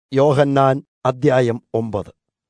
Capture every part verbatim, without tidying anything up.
യോഹന്നാൻ അദ്ധ്യായം ഒമ്പത്.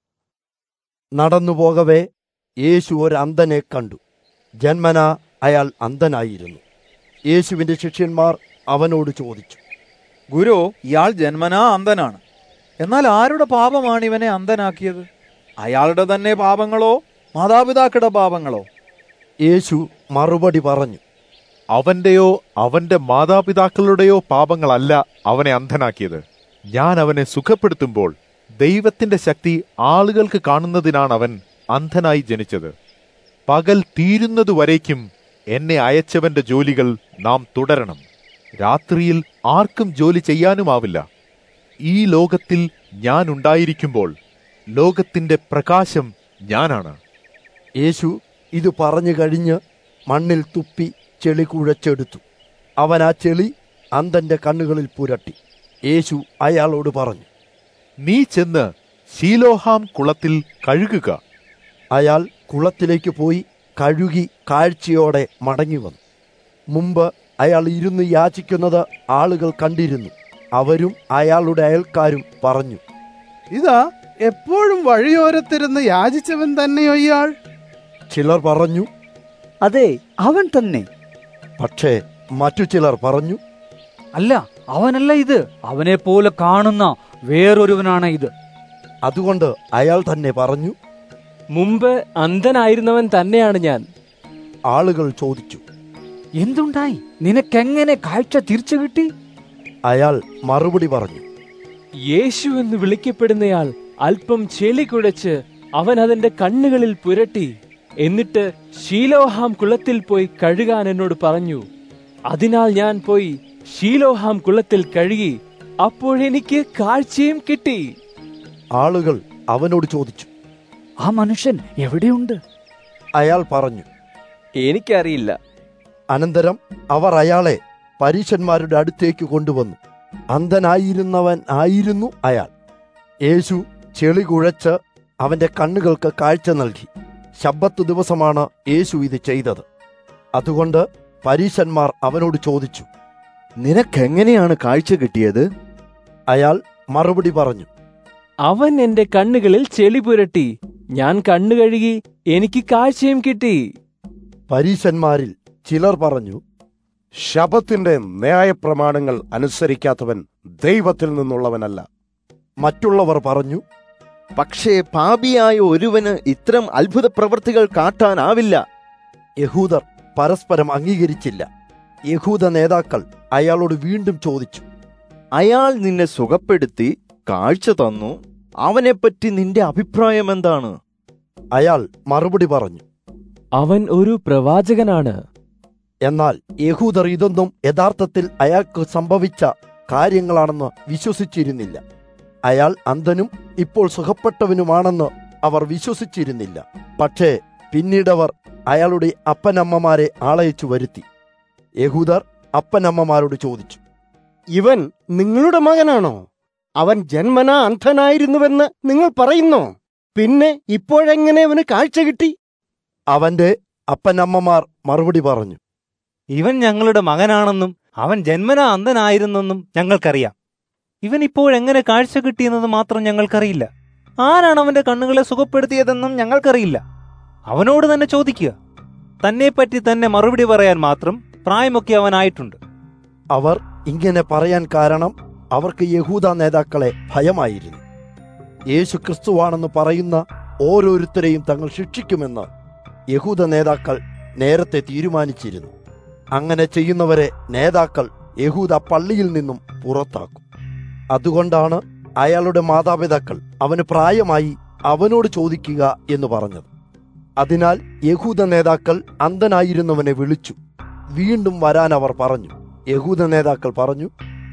നടന്നുപോകവേ യേശു ഒരു അന്ധനെ കണ്ടു. ജന്മനാ അയാൾ അന്ധനായിരുന്നു. യേശുവിൻ്റെ ശിഷ്യന്മാർ അവനോട് ചോദിച്ചു, ഗുരു, ഇയാൾ ജന്മനാ അന്ധനാണ്. എന്നാൽ ആരുടെ പാപമാണ് ഇവനെ അന്ധനാക്കിയത്? അയാളുടെ തന്നെ പാപങ്ങളോ മാതാപിതാക്കളുടെ പാപങ്ങളോ? യേശു മറുപടി പറഞ്ഞു, അവന്റെയോ അവന്റെ മാതാപിതാക്കളുടെയോ പാപങ്ങളല്ല അവനെ അന്ധനാക്കിയത്. ഞാൻ അവനെ സുഖപ്പെടുത്തുമ്പോൾ ദൈവത്തിന്റെ ശക്തി ആളുകൾക്ക് കാണുന്നതിനാണ് അവൻ അന്ധനായി ജനിച്ചത്. പകൽ തീരുന്നതുവരേക്കും എന്നെ അയച്ചവന്റെ ജോലികൾ നാം തുടരണം. രാത്രിയിൽ ആർക്കും ജോലി ചെയ്യാനുമാവില്ല. ഈ ലോകത്തിൽ ഞാൻ ഉണ്ടായിരിക്കുമ്പോൾ ലോകത്തിന്റെ പ്രകാശം ഞാനാണ്. യേശു ഇത് പറഞ്ഞു കഴിഞ്ഞ് മണ്ണിൽ തുപ്പി ചെളി കുഴച്ചെടുത്തു. അവൻ ആ ചെളി അന്ധന്റെ കണ്ണുകളിൽ പുരട്ടി. യേശു അയാളോട് പറഞ്ഞു, നീ ചെന്ന് ശീലോഹാം കുളത്തിൽ കഴുകുക. അയാൾ കുളത്തിലേക്ക് പോയി കഴുകി കാഴ്ചയോടെ മടങ്ങി വന്നു. മുമ്പ് അയാൾ ഇരുന്ന് യാചിക്കുന്നത് ആളുകൾ കണ്ടിരുന്നു. അവരും അയാളുടെ അയൽക്കാരും പറഞ്ഞു, ഇതാ എപ്പോഴും വഴിയോരത്തിരുന്ന് യാചിച്ചവൻ തന്നെയോ ഇയാൾ? ചിലർ പറഞ്ഞു, അതെ, അവൻ തന്നെ. പക്ഷേ മറ്റു ചിലർ പറഞ്ഞു, അല്ല, അവനല്ല ഇത്, അവനെ പോലെ കാണുന്ന വേറൊരുവനാണ് ഇത്. അതുകൊണ്ട് അയാൾ തന്നെ പറഞ്ഞു, മുമ്പ് അന്ധനായിരുന്നവൻ തന്നെയാണ് ഞാൻ. ആളുകൾ ചോദിച്ചു, എന്തുണ്ടായി? നിനക്കെങ്ങനെ കാഴ്ച തിരിച്ചു കിട്ടി? അയാൾ മറുപടി പറഞ്ഞു, യേശു എന്ന് വിളിക്കപ്പെടുന്നയാൾ അല്പം ചെളി കുഴച്ച് അവൻ അതിന്റെ കണ്ണുകളിൽ പുരട്ടി. എന്നിട്ട് ശീലോഹാം കുളത്തിൽ പോയി കഴുകാൻ എന്നോട് പറഞ്ഞു. അതിനാൽ ഞാൻ പോയി ശീലോഹാം കുളത്തിൽ കഴുകി. അപ്പോഴെനിക്ക് കാഴ്ചയും കിട്ടി. ആളുകൾ അവനോട് ചോദിച്ചു, ആ മനുഷ്യൻ എവിടെയുണ്ട്? അയാൾ പറഞ്ഞു, എനിക്കറിയില്ല. അനന്തരം അവർ അയാളെ പരീശന്മാരുടെ അടുത്തേക്ക് കൊണ്ടുവന്നു. അന്ധനായിരുന്നവൻ ആയിരുന്നു അയാൾ. യേശു ചെളി കുഴച്ച് അവന്റെ കണ്ണുകൾക്ക് കാഴ്ച നൽകി. ശബ്ബത്ത് ദിവസമാണ് യേശു ഇത് ചെയ്തത്. അതുകൊണ്ട് പരീശന്മാർ അവനോട് ചോദിച്ചു, നിനക്കെങ്ങനെയാണ് കാഴ്ച കിട്ടിയത്? അയാൾ മറുപടി പറഞ്ഞു, അവൻ എന്റെ കണ്ണുകളിൽ ചെളി പുരട്ടി. ഞാൻ കണ്ണു കഴുകി, എനിക്ക് കാഴ്ചയും കിട്ടി. പരീശന്മാരിൽ ചിലർ പറഞ്ഞു, ശബത്തിന്റെ ന്യായപ്രമാണങ്ങൾ അനുസരിക്കാത്തവൻ ദൈവത്തിൽ നിന്നുള്ളവനല്ല. മറ്റുള്ളവർ പറഞ്ഞു, പക്ഷേ പാപിയായ ഒരുവന് ഇത്തരം അത്ഭുത പ്രവൃത്തികൾ കാട്ടാനാവില്ല. യഹൂദർ പരസ്പരം അംഗീകരിച്ചില്ല. യഹൂദ നേതാക്കൾ അയാളോട് വീണ്ടും ചോദിച്ചു, അയാൾ നിന്നെ സുഖപ്പെടുത്തി കാഴ്ച തന്നു. അവനെപ്പറ്റി നിന്റെ അഭിപ്രായം എന്താണ്? അയാൾ മറുപടി പറഞ്ഞു, അവൻ ഒരു പ്രവാചകനാണ്. എന്നാൽ യഹൂദർ ഇതൊന്നും യഥാർത്ഥത്തിൽ അയാൾക്ക് സംഭവിച്ച കാര്യങ്ങളാണെന്ന് വിശ്വസിച്ചിരുന്നില്ല. അയാൾ അന്ധനും ഇപ്പോൾ സുഖപ്പെട്ടവനുമാണെന്ന് അവർ വിശ്വസിച്ചിരുന്നില്ല. പക്ഷേ പിന്നീടവർ അയാളുടെ അപ്പനമ്മമാരെ ആളയച്ചു വരുത്തി. യഹൂദർ അപ്പനമ്മമാരോട് ചോദിച്ചു, ഇവൻ നിങ്ങളുടെ മകനാണോ? അവൻ ജന്മനാ അന്ധനായിരുന്നുവെന്ന് നിങ്ങൾ പറയുന്നോ? പിന്നെ ഇപ്പോഴെങ്ങനെ അവന് കാഴ്ച കിട്ടി? അവന്റെ അപ്പനമ്മമാർ മറുപടി പറഞ്ഞു, ഇവൻ ഞങ്ങളുടെ മകനാണെന്നും അവൻ ജന്മനാ അന്ധനായിരുന്നെന്നും ഞങ്ങൾക്കറിയാം. ഇവൻ ഇപ്പോഴെങ്ങനെ കാഴ്ച കിട്ടിയെന്നത് മാത്രം ഞങ്ങൾക്കറിയില്ല. ആരാണ് അവന്റെ കണ്ണുകളെ സുഖപ്പെടുത്തിയതെന്നും ഞങ്ങൾക്കറിയില്ല. അവനോട് തന്നെ ചോദിക്കുക. തന്നെപ്പറ്റി തന്നെ മറുപടി പറയാൻ മാത്രം പ്രായമൊക്കെ അവനായിട്ടുണ്ട്. അവർ ഇങ്ങനെ പറയാൻ കാരണം അവർക്ക് യഹൂദ നേതാക്കളെ ഭയമായിരുന്നു. യേശു ക്രിസ്തുവാണെന്ന് പറയുന്ന ഓരോരുത്തരെയും തങ്ങൾ ശിക്ഷിക്കുമെന്ന് യഹൂദ നേതാക്കൾ നേരത്തെ തീരുമാനിച്ചിരുന്നു. അങ്ങനെ ചെയ്യുന്നവരെ നേതാക്കൾ യഹൂദ പള്ളിയിൽ നിന്നും പുറത്താക്കും. അതുകൊണ്ടാണ് അയാളുടെ മാതാപിതാക്കൾ അവന് പ്രായമായി, അവനോട് ചോദിക്കുക എന്ന് പറഞ്ഞത്. അതിനാൽ യഹൂദ നേതാക്കൾ അന്ധനായിരുന്നവനെ വിളിച്ചു. വീണ്ടും വരാൻ അവർ പറഞ്ഞു. യഹൂദ നേതാക്കൾ പറഞ്ഞു,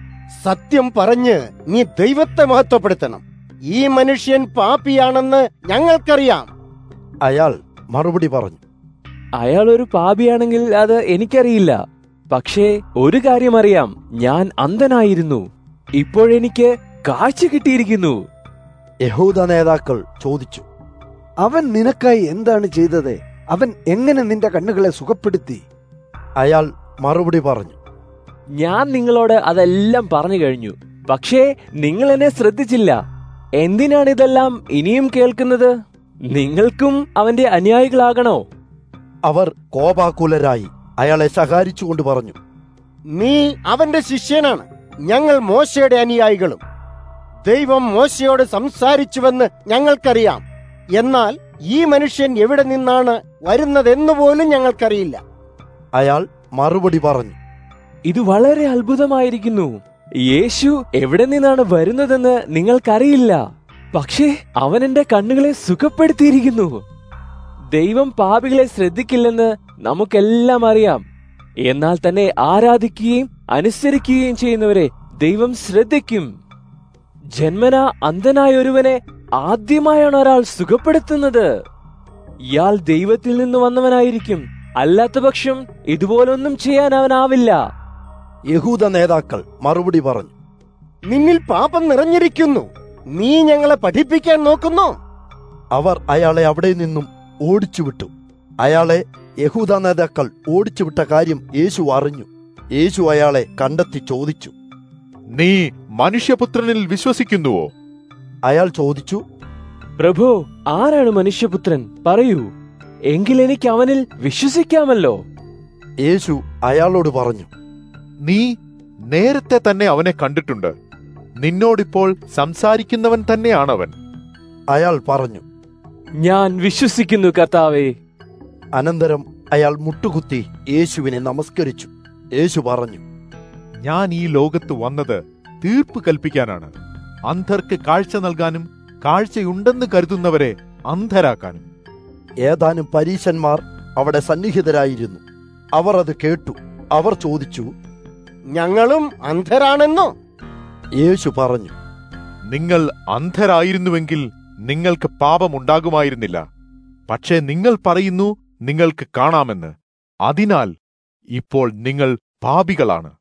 സത്യം പറഞ്ഞ് നീ ദൈവത്തെ മഹത്വപ്പെടുത്തണം. ഈ മനുഷ്യൻ പാപിയാണെന്ന് ഞങ്ങൾക്കറിയാം. അയാൾ മറുപടി പറഞ്ഞു, അയാൾ ഒരു പാപിയാണെങ്കിൽ അത് എനിക്കറിയില്ല. പക്ഷേ ഒരു കാര്യം അറിയാം, ഞാൻ അന്ധനായിരുന്നു. ഇപ്പോഴെനിക്ക് കാഴ്ച കിട്ടിയിരിക്കുന്നു. യഹൂദ നേതാക്കൾ ചോദിച്ചു, അവൻ നിനക്കായി എന്താണ് ചെയ്തത്? അവൻ എങ്ങനെ നിന്റെ കണ്ണുകളെ സുഖപ്പെടുത്തി? അയാൾ മറുപടി പറഞ്ഞു, ഞാൻ നിങ്ങളോട് അതെല്ലാം പറഞ്ഞു കഴിഞ്ഞു. പക്ഷേ നിങ്ങൾ എന്നെ ശ്രദ്ധിച്ചില്ല. എന്തിനാണിതെല്ലാം ഇനിയും കേൾക്കുന്നത്? നിങ്ങൾക്കും അവന്റെ അനുയായികളാകണോ? അവർ കോപാകുലരായി അയാളെ ശകാരിച്ചുകൊണ്ട് പറഞ്ഞു, നീ അവന്റെ ശിഷ്യനാണ്, ഞങ്ങൾ മോശയുടെ അനുയായികളും. ദൈവം മോശയോട് സംസാരിച്ചുവെന്ന് ഞങ്ങൾക്കറിയാം. എന്നാൽ ഈ മനുഷ്യൻ എവിടെ നിന്നാണ് വരുന്നതെന്ന് പോലും ഞങ്ങൾക്കറിയില്ല. അയാൾ മറുപടി പറഞ്ഞു, ഇത് വളരെ അത്ഭുതമായിരിക്കുന്നു. യേശു എവിടെ നിന്നാണ് വരുന്നതെന്ന് നിങ്ങൾക്കറിയില്ല. പക്ഷേ അവൻ എന്റെ കണ്ണുകളെ സുഖപ്പെടുത്തിയിരിക്കുന്നു. ദൈവം പാപികളെ ശ്രദ്ധിക്കില്ലെന്ന് നമുക്കെല്ലാം അറിയാം. എന്നാൽ തന്നെ ആരാധിക്കുകയും അനുസരിക്കുകയും ചെയ്യുന്നവരെ ദൈവം ശ്രദ്ധിക്കും. ജന്മന അന്ധനായ ഒരുവനെ ആദ്യമായാണ് ഒരാൾ സുഖപ്പെടുത്തുന്നത്. ഇയാൾ ദൈവത്തിൽ നിന്ന് വന്നവനായിരിക്കും. അല്ലാത്തപക്ഷം ഇതുപോലൊന്നും ചെയ്യാൻ അവനാവില്ല. യഹൂദ നേതാക്കൾ മറുപടി പറഞ്ഞു, നിന്നിൽ പാപം നിറഞ്ഞിരിക്കുന്നു. നീ ഞങ്ങളെ പഠിപ്പിക്കാൻ നോക്കുന്നു. അവർ അയാളെ അവിടെ നിന്നും ഓടിച്ചുവിട്ടു. അയാളെ യഹൂദ നേതാക്കൾ ഓടിച്ചുവിട്ട കാര്യം യേശു അറിഞ്ഞു. യേശു അയാളെ കണ്ടെത്തി ചോദിച്ചു, നീ മനുഷ്യപുത്രനിൽ വിശ്വസിക്കുന്നുവോ? അയാൾ ചോദിച്ചു, പ്രഭു, ആരാണ് മനുഷ്യപുത്രൻ? പറയൂ, എങ്കിൽ എനിക്ക് അവനിൽ വിശ്വസിക്കാമല്ലോ. യേശു അയാളോട് പറഞ്ഞു, നീ നേരത്തെ തന്നെ അവനെ കണ്ടിട്ടുണ്ട്. നിന്നോടിപ്പോൾ സംസാരിക്കുന്നവൻ തന്നെയാണവൻ. അയാൾ പറഞ്ഞു, ഞാൻ വിശ്വസിക്കുന്നു കർത്താവേ. അനന്തരം അയാൾ മുട്ടുകുത്തി യേശുവിനെ നമസ്കരിച്ചു. യേശു പറഞ്ഞു, ഞാൻ ഈ ലോകത്ത് വന്നത് തീർപ്പ് കൽപ്പിക്കാനാണ്, അന്ധർക്ക് കാഴ്ച നൽകാനും കാഴ്ചയുണ്ടെന്ന് കരുതുന്നവരെ അന്ധരാക്കാനും. ഏതാനും പരീശന്മാർ അവിടെ സന്നിഹിതരായിരുന്നു. അവർ അത് കേട്ടു. അവർ ചോദിച്ചു, ഞങ്ങളും അന്ധരാണെന്നോ? യേശു പറഞ്ഞു, നിങ്ങൾ അന്ധരായിരുന്നുവെങ്കിൽ നിങ്ങൾക്ക് പാപമുണ്ടാകുമായിരുന്നില്ല. പക്ഷേ നിങ്ങൾ പറയുന്നു നിങ്ങൾക്ക് കാണാമെന്ന്. അതിനാൽ ഇപ്പോൾ നിങ്ങൾ പാപികളാണ്.